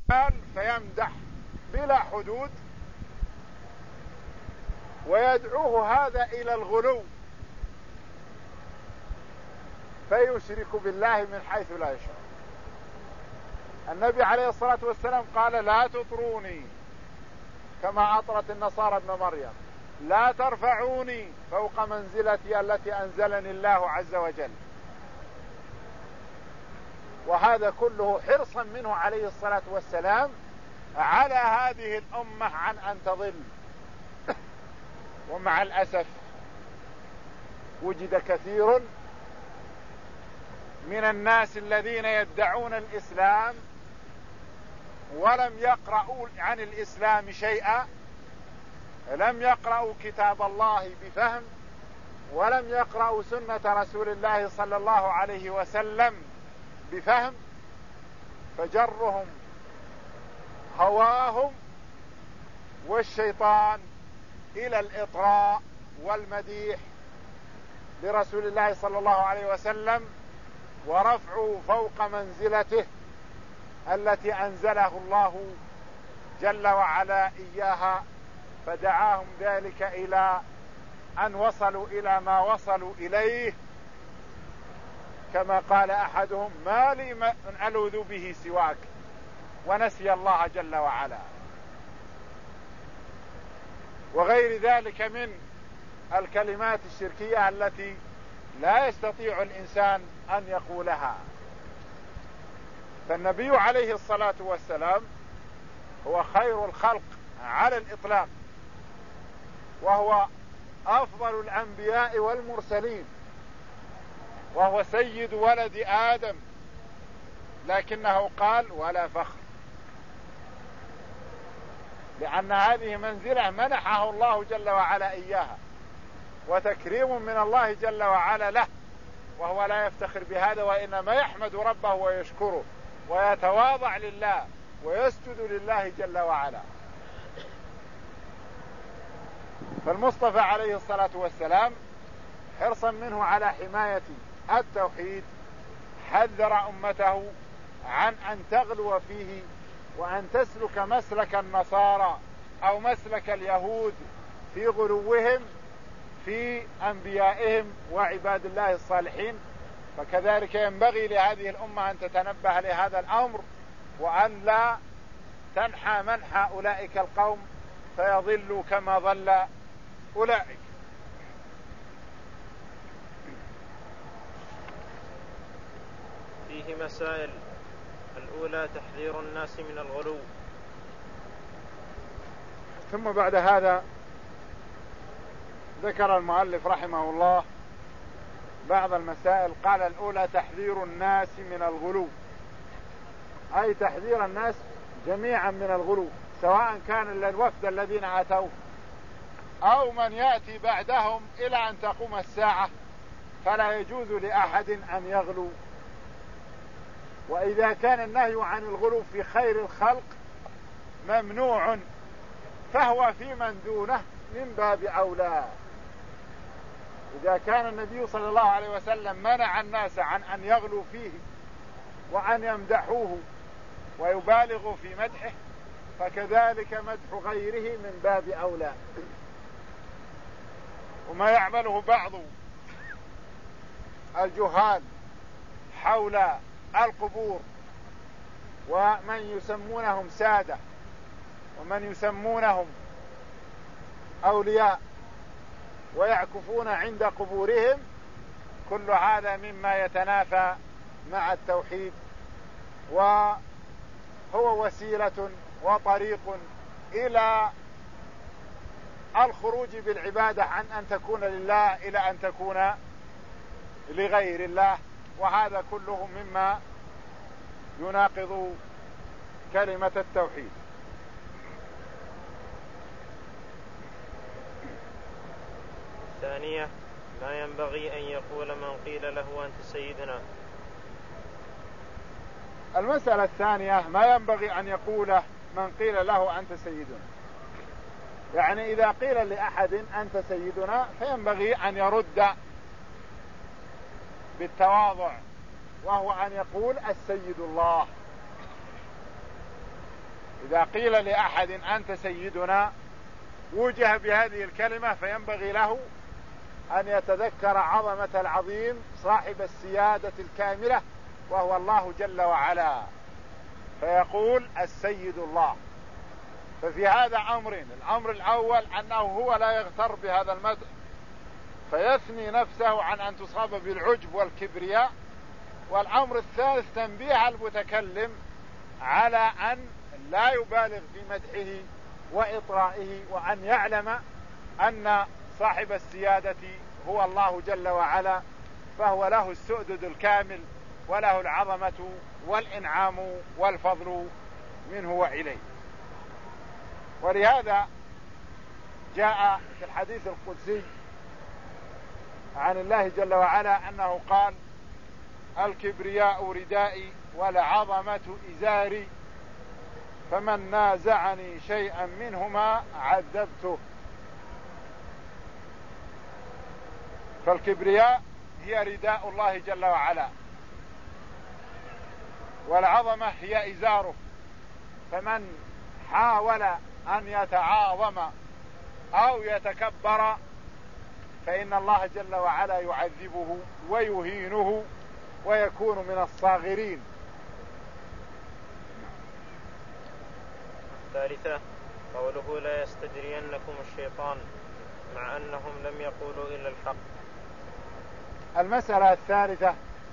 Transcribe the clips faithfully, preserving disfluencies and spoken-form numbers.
فيمدح بلا حدود، ويدعوه هذا إلى الغلو فيشرك بالله من حيث لا يشعر. النبي عليه الصلاة والسلام قال: لا تطروني كما أطرت النصارى ابن مريم، لا ترفعوني فوق منزلتي التي أنزلني الله عز وجل. وهذا كله حرصا منه عليه الصلاة والسلام على هذه الأمة عن أن تضل. ومع الأسف وجد كثير من الناس الذين يدعون الإسلام ولم يقرأوا عن الإسلام شيئا، لم يقرأوا كتاب الله بفهم، ولم يقرأوا سنة رسول الله صلى الله عليه وسلم بفهم، فجرهم هواهم والشيطان إلى الإطراء والمديح لرسول الله صلى الله عليه وسلم، ورفع فوق منزلته التي أنزله الله جل وعلا إياها، فدعاهم ذلك إلى أن وصلوا إلى ما وصلوا إليه، كما قال أحدهم: ما لي من ألوذ به سواك، ونسي الله جل وعلا. وغير ذلك من الكلمات الشركية التي لا يستطيع الإنسان أن يقولها. فالنبي عليه الصلاة والسلام هو خير الخلق على الإطلاق، وهو أفضل الأنبياء والمرسلين، وهو سيد ولد آدم، لكنه قال: ولا فخر، لأن هذه منزلة منحه الله جل وعلا إياها، وتكريم من الله جل وعلا له، وهو لا يفتخر بهذا، وإنما يحمد ربه ويشكره ويتواضع لله ويسجد لله جل وعلا. فالمصطفى عليه الصلاة والسلام حرصا منه على حماية التوحيد حذر أمته عن أن تغلو فيه وأن تسلك مسلك النصارى أو مسلك اليهود في غلوهم في أنبيائهم وعباد الله الصالحين. فكذلك ينبغي لهذه الأمة أن تتنبه لهذا الأمر، وأن لا تنحى منحى أولئك القوم فيضلوا كما ضل أولئك. فيه مسائل. الأولى تحذير الناس من الغلو. ثم بعد هذا ذكر المؤلف رحمه الله بعض المسائل. قال: الأولى تحذير الناس من الغلو، أي تحذير الناس جميعا من الغلو، سواء كان الوفد الذين أتوا أو من يأتي بعدهم إلى أن تقوم الساعة، فلا يجوز لأحد أن يغلو. وإذا كان النهي عن الغلو في خير الخلق ممنوع، فهو في من دونه من باب أولى. إذا كان النبي صلى الله عليه وسلم منع الناس عن أن يغلوا فيه وأن يمدحوه ويبالغوا في مدحه، فكذلك مدح غيره من باب أولى. وما يعمله بعض الجهال حول القبور، ومن يسمونهم سادة ومن يسمونهم أولياء ويعكفون عند قبورهم، كل هذا مما يتنافى مع التوحيد، وهو وسيلة وطريق إلى الخروج بالعبادة عن أن تكون لله إلى أن تكون لغير الله، وهذا كله مما يناقض كلمة التوحيد. ثانية: ما ينبغي أن يقول من قيل له أنت سيدنا. المسألة الثانية: ما ينبغي أن يقوله من قيل له أنت سيدنا، يعني إذا قيل لأحد أنت سيدنا فينبغي أن يرد بالتواضع، وهو أن يقول السيد الله. إذا قيل لأحد أنت سيدنا وجه بهذه الكلمة، فينبغي له أن يتذكر عظمة العظيم صاحب السيادة الكاملة وهو الله جل وعلا، فيقول السيد الله. ففي هذا أمرين: الأمر الأول أنه هو لا يغتر بهذا المدح فيثني نفسه عن أن تصاب بالعجب والكبرياء، والأمر الثالث تنبيه المتكلم على أن لا يبالغ في مدحه وإطرائه، وأن يعلم أن صاحب السيادة هو الله جل وعلا، فهو له السؤدد الكامل وله العظمة والإنعام والفضل منه وإليه. ولهذا جاء في الحديث القدسي عن الله جل وعلا أنه قال: الكبرياء ردائي والعظمة إزاري، فمن نازعني شيئا منهما عذبته. فالكبرياء هي رداء الله جل وعلا، والعظمة هي إزاره، فمن حاول أن يتعاظم أو يتكبر فإن الله جل وعلا يعذبه ويهينه ويكون من الصاغرين. الثالثة قوله: لا يستجرينكم الشيطان، مع أنهم لم يقولوا إلا الحق. المسألة الثالثة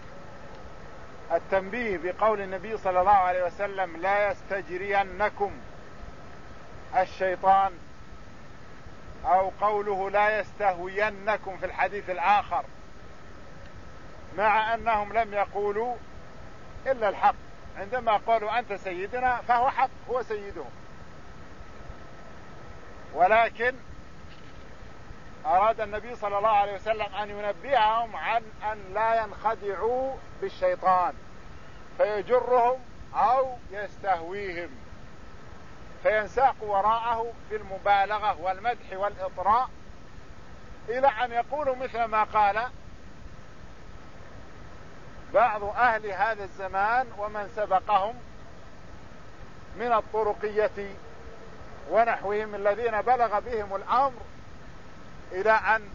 التنبيه بقول النبي صلى الله عليه وسلم: لا يستجرينكم الشيطان، أو قوله: لا يستهوينكم في الحديث الآخر، مع أنهم لم يقولوا إلا الحق. عندما قالوا أنت سيدنا فهو حق، هو سيدهم، ولكن أراد النبي صلى الله عليه وسلم أن ينبههم عن أن لا ينخدعوا بالشيطان فيجرهم أو يستهويهم فينساق وراءه في المبالغة والمدح والإطراء، إلى أن يقولوا مثل ما قال بعض أهل هذا الزمان ومن سبقهم من الطرقية ونحوهم الذين بلغ بهم الأمر إلى أن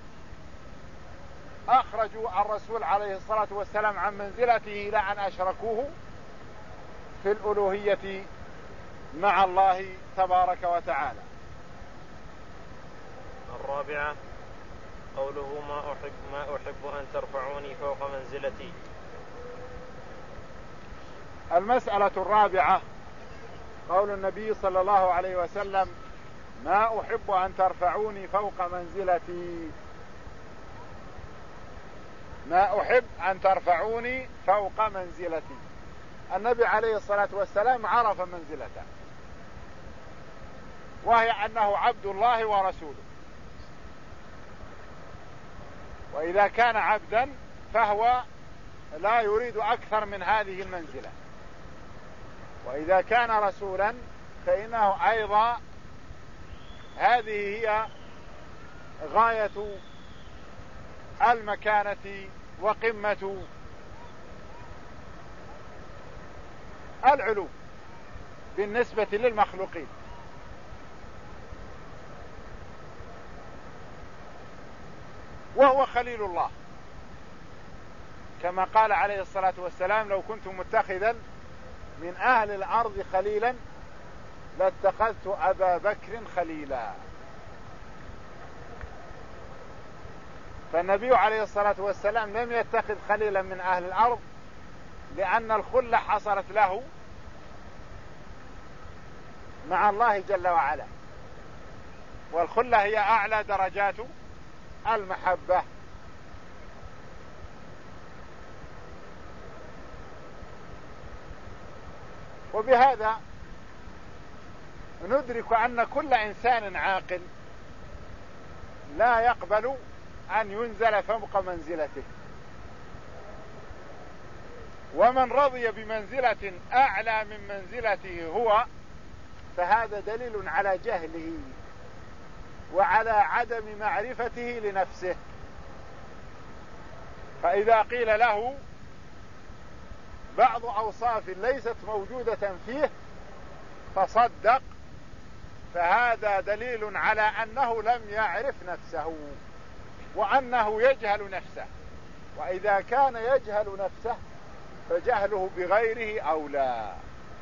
أخرجوا الرسول عليه الصلاة والسلام عن منزلته إلى أن أشركوه في الألوهية مع الله تبارك وتعالى. الرابعة قوله: ما أحب, ما أحب أن ترفعوني فوق منزلتي. المسألة الرابعة قول النبي صلى الله عليه وسلم: ما أحب أن ترفعوني فوق منزلتي. ما أحب أن ترفعوني فوق منزلتي. النبي عليه الصلاة والسلام عرف منزلته، وهي أنه عبد الله ورسوله، وإذا كان عبدا فهو لا يريد أكثر من هذه المنزلة، وإذا كان رسولا فإنه أيضا هذه هي غاية المكانة وقمة العلو بالنسبة للمخلوقين. وهو خليل الله، كما قال عليه الصلاة والسلام: لو كنت متخذا من أهل الأرض خليلا لاتخذت أبا بكر خليلا. فالنبي عليه الصلاة والسلام لم يتخذ خليلا من أهل الأرض، لأن الخلة حصلت له مع الله جل وعلا، والخلة هي أعلى درجات المحبة. وبهذا ندرك أن كل إنسان عاقل لا يقبل أن ينزل فوق منزلته، ومن رضي بمنزلة أعلى من منزلته هو فهذا دليل على جهله وعلى عدم معرفته لنفسه. فإذا قيل له بعض أوصاف ليست موجودة فيه فصدق، فهذا دليل على أنه لم يعرف نفسه وأنه يجهل نفسه، وإذا كان يجهل نفسه فجهله بغيره أولى.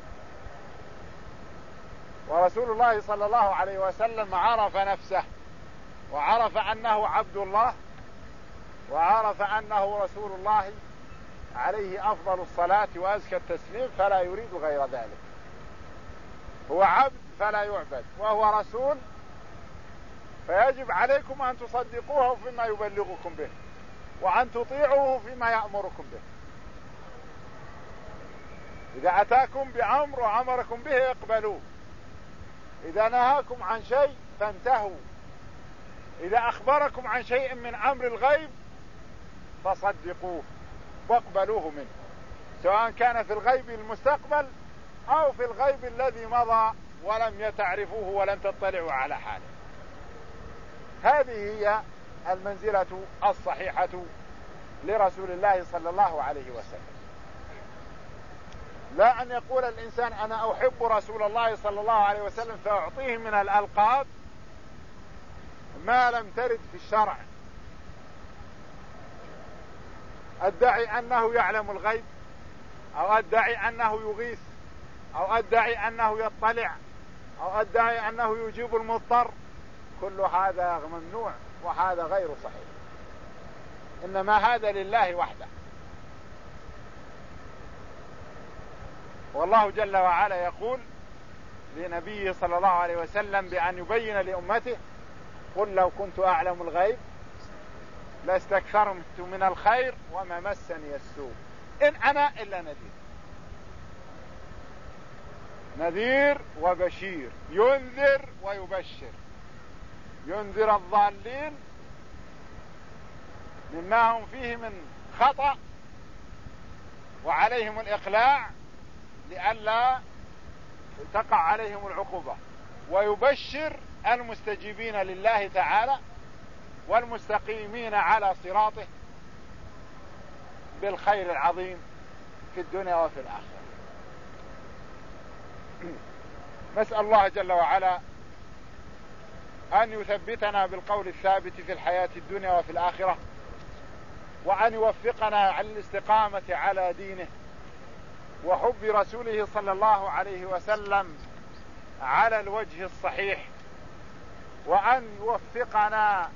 ورسول الله صلى الله عليه وسلم عرف نفسه وعرف أنه عبد الله وعرف أنه رسول الله عليه أفضل الصلاة وأزكى التسليم، فلا يريد غير ذلك. هو عبد فلا يعبد، وهو رسول فيجب عليكم أن تصدقوه فيما يبلغكم به وأن تطيعوه فيما يأمركم به. إذا أتاكم بأمر وأمركم به اقبلوه، إذا نهاكم عن شيء فانتهوا، إذا أخبركم عن شيء من أمر الغيب فصدقوه واقبلوه منه، سواء كان في الغيب المستقبل أو في الغيب الذي مضى ولم يتعرفوه ولم تطلعوا على حاله. هذه هي المنزلة الصحيحة لرسول الله صلى الله عليه وسلم. لا أن يقول الإنسان أنا أحب رسول الله صلى الله عليه وسلم فأعطيه من الألقاب ما لم ترد في الشرع، أدعي أنه يعلم الغيب، أو أدعي أنه يغيث، أو أدعي أنه يطلع، أو أدعي أنه يجيب المضطر. كل هذا ممنوع وهذا غير صحيح، إنما هذا لله وحده. والله جل وعلا يقول لنبيه صلى الله عليه وسلم بأن يبين لأمته قل لو كنت أعلم الغيب لاستكثرت من الخير وما مسني السوء إن أنا إلا نذير. نذير وبشير، ينذر ويبشر، ينذر الضالين مما هم فيه من خطأ وعليهم الإقلاع لئلا تقع عليهم العقوبة، ويبشر المستجيبين لله تعالى والمستقيمين على صراطه بالخير العظيم في الدنيا وفي الآخرة. نسأل الله جل وعلا أن يثبتنا بالقول الثابت في الحياة الدنيا وفي الآخرة، وأن يوفقنا على الاستقامة على دينه وحب رسوله صلى الله عليه وسلم على الوجه الصحيح، وأن يوفقنا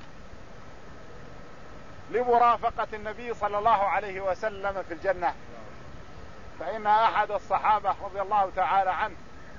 لمرافقة النبي صلى الله عليه وسلم في الجنة. فإن أحد الصحابة رضي الله تعالى عنه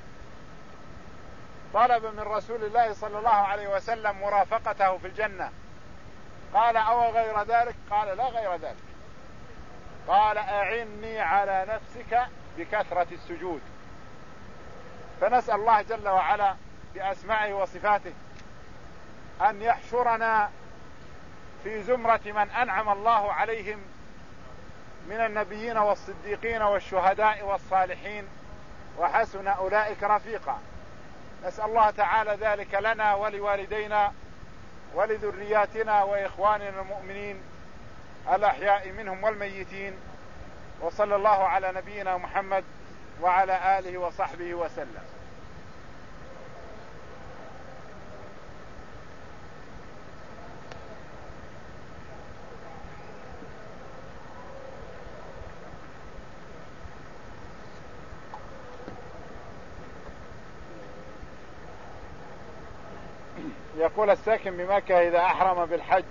طلب من رسول الله صلى الله عليه وسلم مرافقته في الجنة، قال أو غير ذلك؟ قال لا غير ذلك. قال أعني على نفسك بكثرة السجود. فنسأل الله جل وعلا بأسمائه وصفاته أن يحشرنا في زمرة من أنعم الله عليهم من النبيين والصديقين والشهداء والصالحين وحسن أولئك رفيقا. نسأل الله تعالى ذلك لنا ولوالدينا ولذرياتنا وإخواننا المؤمنين الأحياء منهم والميتين. وصلى الله على نبينا محمد وعلى آله وصحبه وسلم. يقول الساكن بمكة إذا أحرم بالحج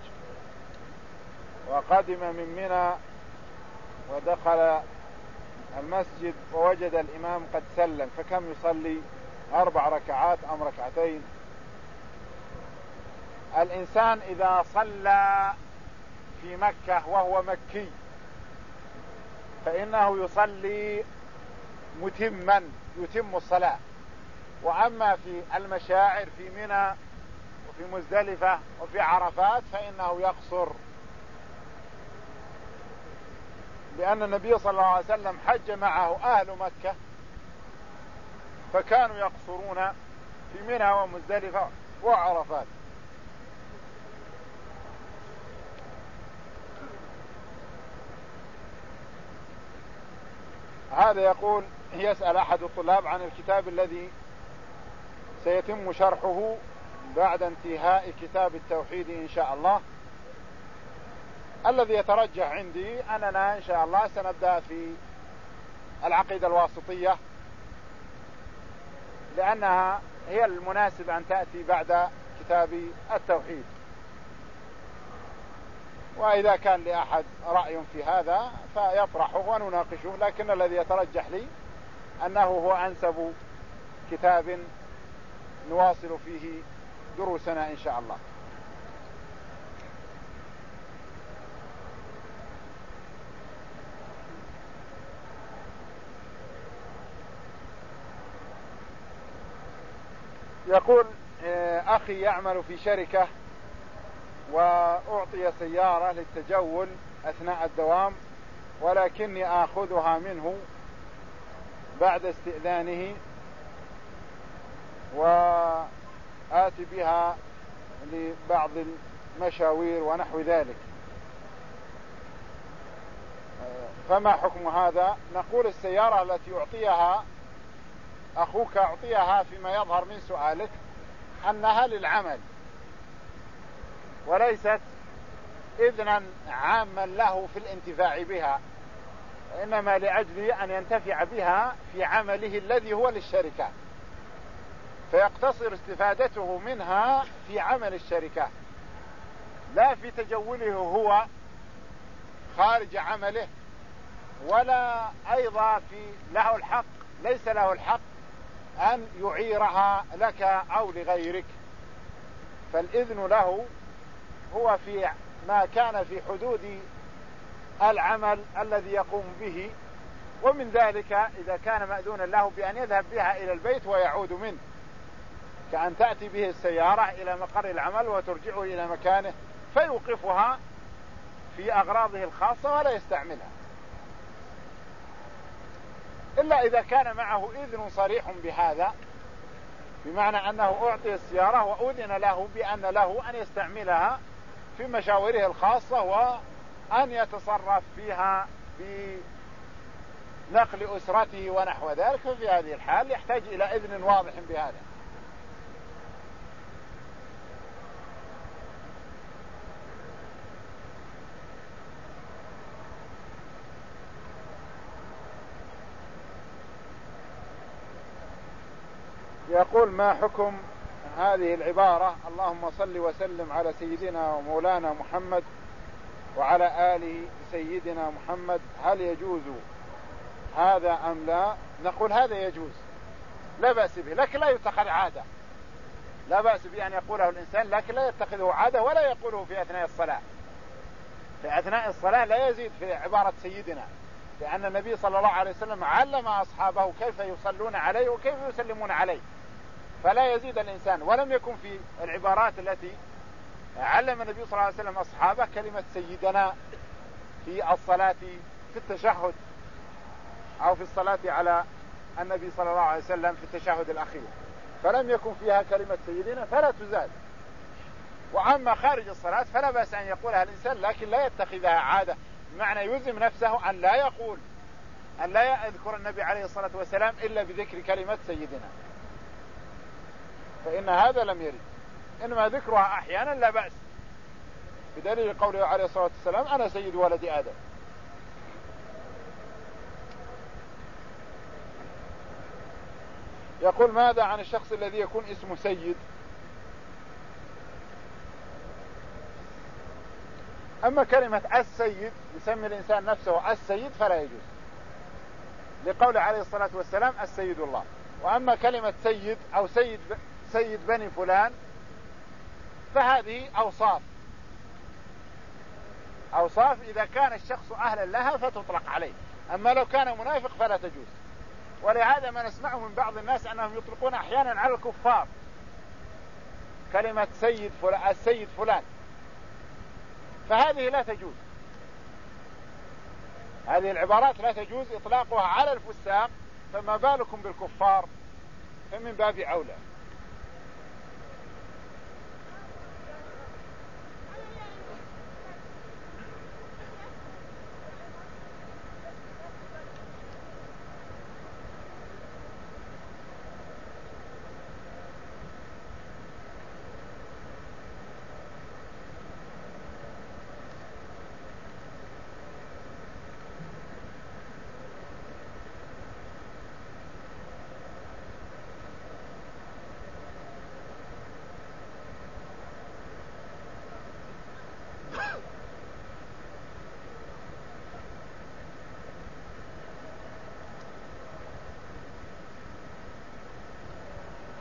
وقدم من منى ودخل المسجد ووجد الإمام قد سلم فكم يصلي؟ أربع ركعات أم ركعتين؟ الإنسان إذا صلى في مكة وهو مكي فإنه يصلي متما يتم الصلاة، وأما في المشاعر في منى وفي مزدلفة وفي عرفات فإنه يقصر، لأن النبي صلى الله عليه وسلم حج معه أهل مكة فكانوا يقصرون في منى ومزدلفة وعرفات. هذا يقول يسأل أحد الطلاب عن الكتاب الذي سيتم شرحه بعد انتهاء كتاب التوحيد إن شاء الله. الذي يترجح عندي أننا إن شاء الله سنبدأ في العقيدة الواسطية، لأنها هي المناسب أن تأتي بعد كتاب التوحيد. وإذا كان لأحد رأي في هذا فيطرحه ونناقشه، لكن الذي يترجح لي أنه هو أنسب كتاب نواصل فيه دروسنا إن شاء الله. يقول أخي يعمل في شركة وأعطي سيارة للتجول أثناء الدوام، ولكني آخذها منه بعد استئذانه وآتي بها لبعض المشاوير ونحو ذلك، فما حكم هذا؟ نقول السيارة التي يعطيها أخوك أعطيها فيما يظهر من سؤالك أنها للعمل وليست إذنا عاما له في الانتفاع بها، إنما لأجل أن ينتفع بها في عمله الذي هو للشركة، فيقتصر استفادته منها في عمل الشركة لا في تجوله هو خارج عمله، ولا أيضا في له الحق ليس له الحق أن يعيرها لك أو لغيرك. فالإذن له هو في ما كان في حدود العمل الذي يقوم به، ومن ذلك إذا كان مأذونا له بأن يذهب بها إلى البيت ويعود منه، كأن تأتي به السيارة إلى مقر العمل وترجعه إلى مكانه فيوقفها في أغراضه الخاصة ولا يستعملها، إلا إذا كان معه إذن صريح بهذا، بمعنى أنه أعطي السيارة وأذن له بأن له أن يستعملها في مشاوره الخاصة وأن يتصرف فيها بنقل أسرته ونحو ذلك، ففي هذه الحال يحتاج إلى إذن واضح بهذا. يقول ما حكم هذه العبارة اللهم صل وسلم على سيدنا ومولانا محمد وعلى آله سيدنا محمد، هل يجوز هذا أم لا؟ نقول هذا يجوز لا بأس به، لكن لا يتخذ عادة، لا بأس بأن يقوله الإنسان لكن لا يتخذه عادة ولا يقوله في أثناء الصلاة. في أثناء الصلاة لا يزيد في عبارة سيدنا، لأن النبي صلى الله عليه وسلم علم أصحابه كيف يصلون عليه وكيف يسلمون عليه، فلا يزيد الإنسان. ولم يكن في العبارات التي علم النبي صلى الله عليه وسلم أصحابه كلمة سيدنا في الصلاة في التشهد أو في الصلاة على النبي صلى الله عليه وسلم في التشهد الأخير، فلم يكن فيها كلمة سيدنا فلا تزاد. وأما خارج الصلاة فلا بأس أن يقولها الإنسان، لكن لا يتخذها عادة، بمعنى يلزم نفسه أن لا يقول أن لا يذكر النبي عليه الصلاة والسلام إلا بذكر كلمة سيدنا، فإن هذا لم يرد، إنما ذكرها أحيانا لا بأس، بدليل قوله عليه الصلاة والسلام أنا سيد ولد آدم. يقول ماذا عن الشخص الذي يكون اسمه سيد؟ أما كلمة السيد يسمي الإنسان نفسه السيد فلا يجوز، لقول عليه الصلاة والسلام السيد الله. وأما كلمة سيد أو سيد سيد بني فلان فهذه أوصاف أوصاف إذا كان الشخص أهلا لها فتطلق عليه، أما لو كان منافق فلا تجوز. ولهذا ما نسمعه من بعض الناس أنهم يطلقون أحيانا على الكفار كلمة سيد فلان السيد فلان، فهذه لا تجوز، هذه العبارات لا تجوز إطلاقها على الفساق، فما بالكم بالكفار فمن باب أولى.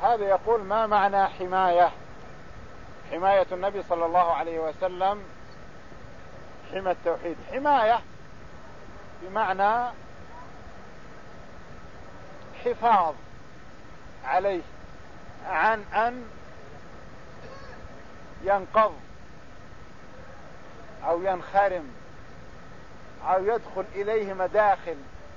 هذا يقول ما معنى حماية حماية النبي صلى الله عليه وسلم حمى التوحيد؟ حماية بمعنى حفاظ عليه عن أن ينقض أو ينخرم أو يدخل إليه مداخل.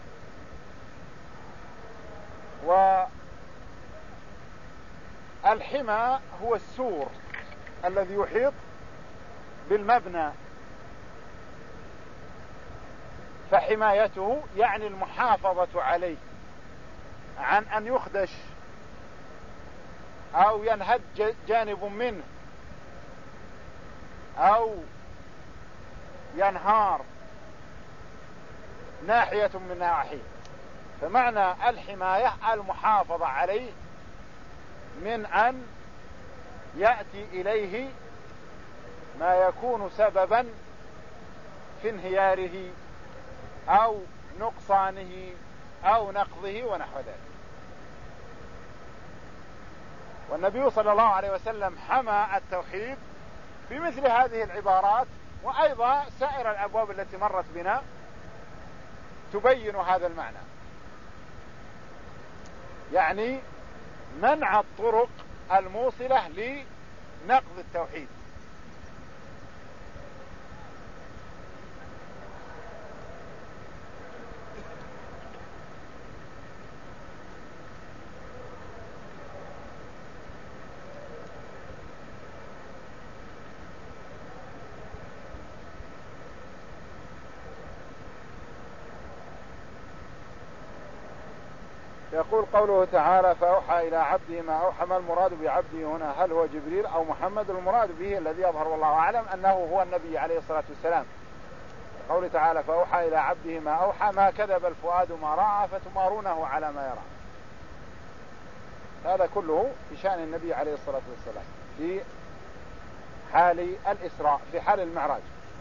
والحمى هو السور الذي يحيط بالمبنى، فحمايته يعني المحافظة عليه عن أن يخدش أو ينهد جانب منه أو ينهار ناحية من نواحيه. فمعنى الحماية المحافظة عليه من أن يأتي إليه ما يكون سببا في انهياره أو نقصانه أو نقضه ونحو ذلك. والنبي صلى الله عليه وسلم حمى التوحيد بمثل هذه العبارات، وأيضا سائر الأبواب التي مرت بنا تبين هذا المعنى، يعني منع الطرق الموصلة لنقض التوحيد. يقول قوله تعالى فأوحى إلى عبده ما أوحى، ما المراد بعبده هنا؟ هل هو جبريل أو محمد؟ المراد به الذي يظهر والله أعلم أنه هو النبي عليه الصلاة والسلام. قوله تعالى فأوحى إلى عبده ما أوحى ما كذب الفؤاد ما رأى فتمارونه على ما يرى. هذا كله في شأن النبي عليه الصلاة والسلام في حال الإسراء، في حال المعراج.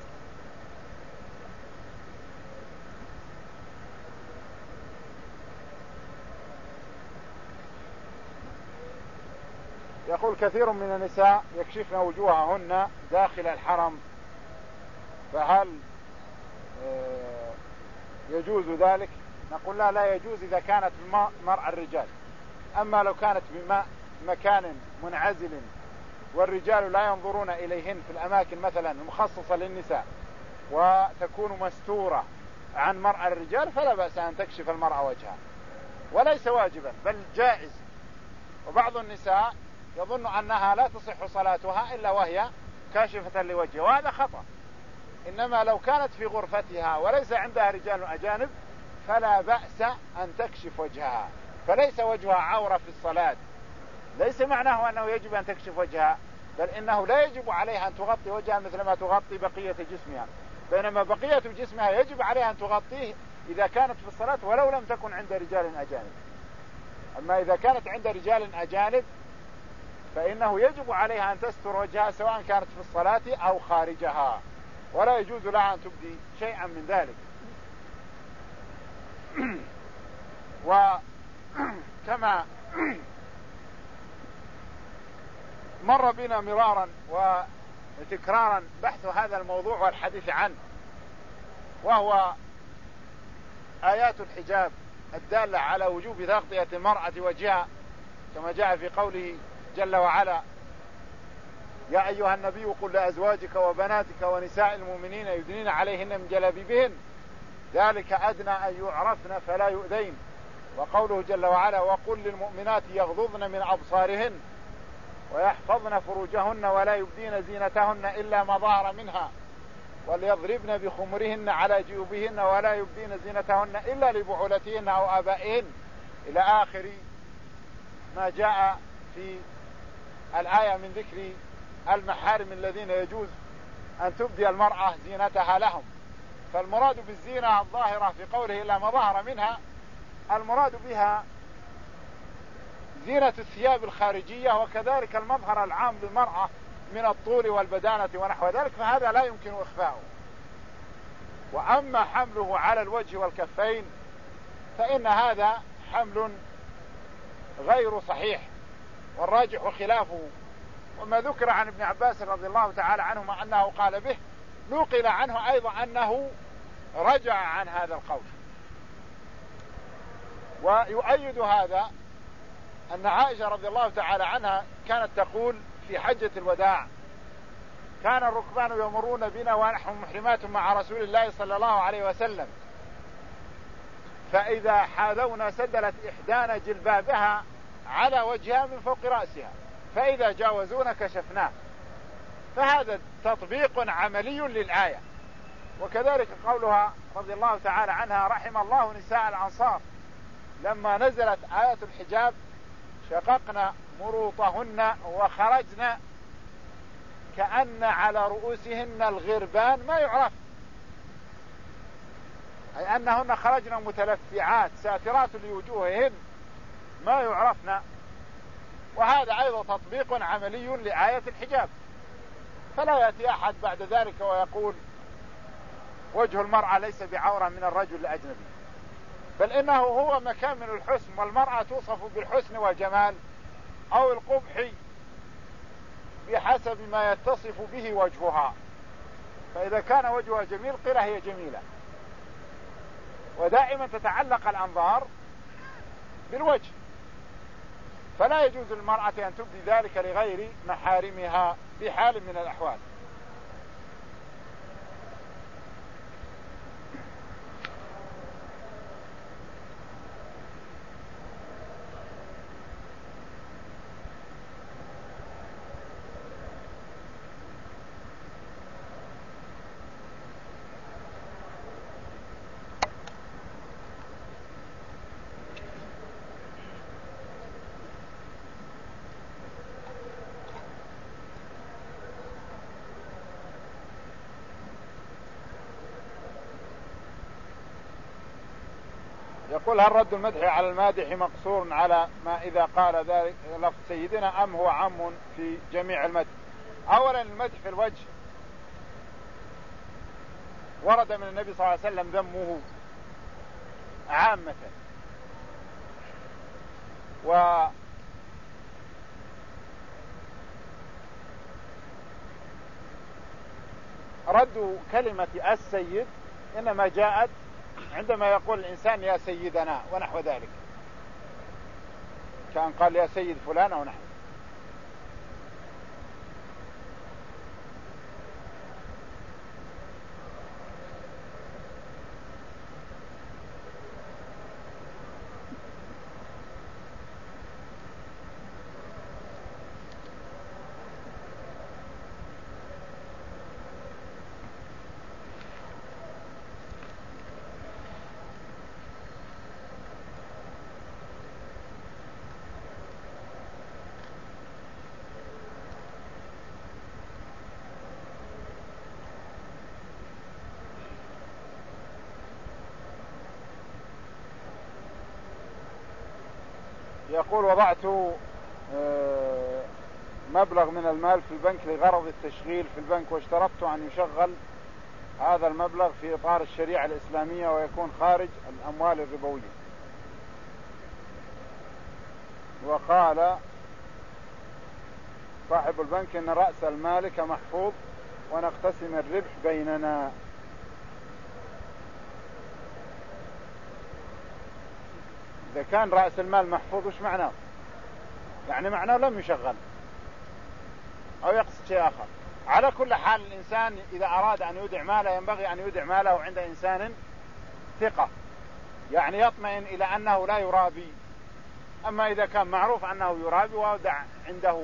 يقول كثير من النساء يكشفن وجوههن داخل الحرم، فهل يجوز ذلك؟ نقول لا لا يجوز إذا كانت مرأى الرجال. أما لو كانت بمكان منعزل والرجال لا ينظرون إليهن في الأماكن مثلا مخصصة للنساء وتكون مستورة عن مرأى الرجال فلا بأس أن تكشف المرأة وجهها، وليس واجبا بل جائز. وبعض النساء يظن أنها لا تصح صلاتها إلا وهي كاشفة لوجهها، وهذا خطأ. إنما لو كانت في غرفتها وليس عندها رجال أجانب فلا بأس أن تكشف وجهها، فليس وجهها عورة في الصلاة. ليس معناه أنه يجب أن تكشف وجهها، بل إنه لا يجب عليها أن تغطي وجهها مثل ما تغطي بقية جسمها، بينما بقية جسمها يجب عليها أن تغطيه إذا كانت في الصلاة ولو لم تكن عند رجال أجانب. أما إذا كانت عند رجال أجانب فإنه يجب عليها أن تستر وجهها سواء كانت في الصلاة أو خارجها، ولا يجوز لها أن تبدي شيئا من ذلك. وكما مر بنا مرارا وتكرارا بحث هذا الموضوع والحديث عنه، وهو آيات الحجاب الدالة على وجوب تغطية المرأة وجهها، كما جاء في قوله جل وعلا يا أيها النبي قل لأزواجك وبناتك ونساء المؤمنين يدنين عليهن من جلابيبهن ذلك أدنى أن يعرفن فلا يؤذين. وقوله جل وعلا وقل للمؤمنات يغضضن من أبصارهن ويحفظن فروجهن ولا يبدين زينتهن إلا ما ظهر منها وليضربن بخمرهن على جيوبهن ولا يبدين زينتهن إلا لبعولتهن أو آبائهن، إلى آخر ما جاء في الآية من ذكر المحارم الذين يجوز أن تبدي المرأة زينتها لهم. فالمراد بالزينة الظاهرة في قوله إلا ما ظهر منها المراد بها زينة الثياب الخارجية، وكذلك المظهر العام للمرأة من الطول والبدانة ونحو ذلك، فهذا لا يمكن إخفاؤه. وأما حمله على الوجه والكفين فإن هذا حمل غير صحيح، والراجح خلافه. وما ذكر عن ابن عباس رضي الله تعالى عنهما أنه قال به، نقل عنه أيضا أنه رجع عن هذا القول. ويؤيد هذا أن عائشة رضي الله تعالى عنها كانت تقول في حجة الوداع: كان الركبان يمرون بنا ونحن محرمات مع رسول الله صلى الله عليه وسلم، فإذا حاذونا سدلت إحدانا جلبابها على وجهها من فوق رأسها، فإذا جاوزونا كشفناه. فهذا تطبيق عملي للآية. وكذلك قولها رضي الله تعالى عنها: رحم الله نساء الأنصار لما نزلت آية الحجاب شققنا مروطهن وخرجنا كأن على رؤوسهن الغربان ما يعرف، أي أنهن خرجنا متلفعات ساترات لوجوههن ما يعرفن. وهذا أيضا تطبيق عملي لآية الحجاب. فلا يأتي أحد بعد ذلك ويقول وجه المرأة ليس بعورة من الرجل الأجنبي، بل إنه هو مكان من الحسن، والمرأة توصف بالحسن والجمال أو القبح بحسب ما يتصف به وجهها. فإذا كان وجهها جميل قيل هي جميلة. ودائما تتعلق الأنظار بالوجه، فلا يجوز للمرأة أن تبدي ذلك لغير محارمها بحال من الأحوال. يقول: هل رد المدح على المادح مقصور على ما إذا قال ذلك لفظ سيدنا أم هو عام في جميع المدح؟ أولا المدح في الوجه ورد من النبي صلى الله عليه وسلم ذمه عامة، ورد كلمة السيد إنما جاءت عندما يقول الإنسان يا سيدنا ونحو ذلك، كان قال يا سيد فلان أو نحو. يقول: وضعت مبلغ من المال في البنك لغرض التشغيل في البنك، واشترطت أن يشغل هذا المبلغ في إطار الشريعة الإسلامية ويكون خارج الأموال الربوية. وقال صاحب البنك إن رأس المالك محفوظ ونقتسم الربح بيننا. إذا كان رأس المال محفوظ وش معناه؟ يعني معناه لم يشغل أو يقصد شيء آخر. على كل حال الإنسان إذا أراد أن يودع ماله ينبغي أن يودع ماله عند إنسان ثقة، يعني يطمئن إلى أنه لا يرابي. أما إذا كان معروف أنه يرابي وودع عنده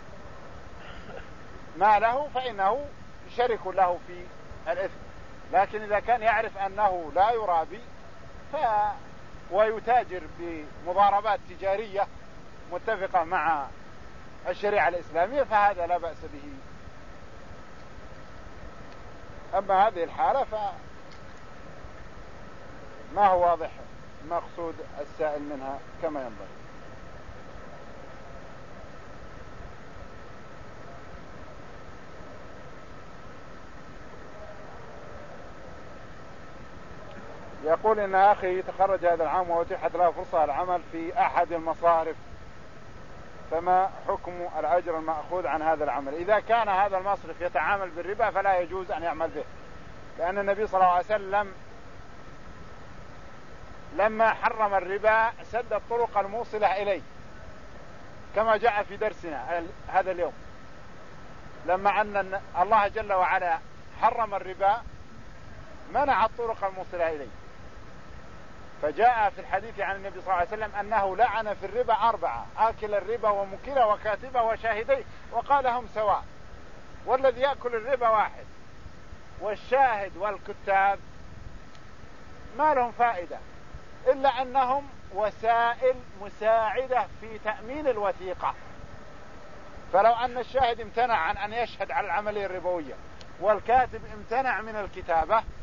ماله فإنه شرك له في الإثم. لكن إذا كان يعرف أنه لا يرابي ف ويتاجر بمضاربات تجارية متفقة مع الشريعة الإسلامية فهذا لا بأس به. أما هذه الحالة فما هو واضح مقصود السائل منها كما ينبغي. يقول إن أخي تخرج هذا العام وأتيحت له فرصة العمل في أحد المصارف فما حكم الأجر المأخوذ عن هذا العمل؟ إذا كان هذا المصرف يتعامل بالربا فلا يجوز أن يعمل به، لأن النبي صلى الله عليه وسلم لما حرم الربا سد الطرق الموصلة إليه، كما جاء في درسنا هذا اليوم، لما أن الله جل وعلا حرم الربا منع الطرق الموصلة إليه. فجاء في الحديث عن النبي صلى الله عليه وسلم أنه لعن في الربا أربعة: آكل الربا ومكله وكاتبه وشاهديه، وقال هم سواء، والذي يأكل الربا واحد، والشاهد والكتاب ما لهم فائدة إلا أنهم وسائل مساعدة في تأمين الوثيقة. فلو أن الشاهد امتنع عن أن يشهد على العملية الربوية والكاتب امتنع من الكتابة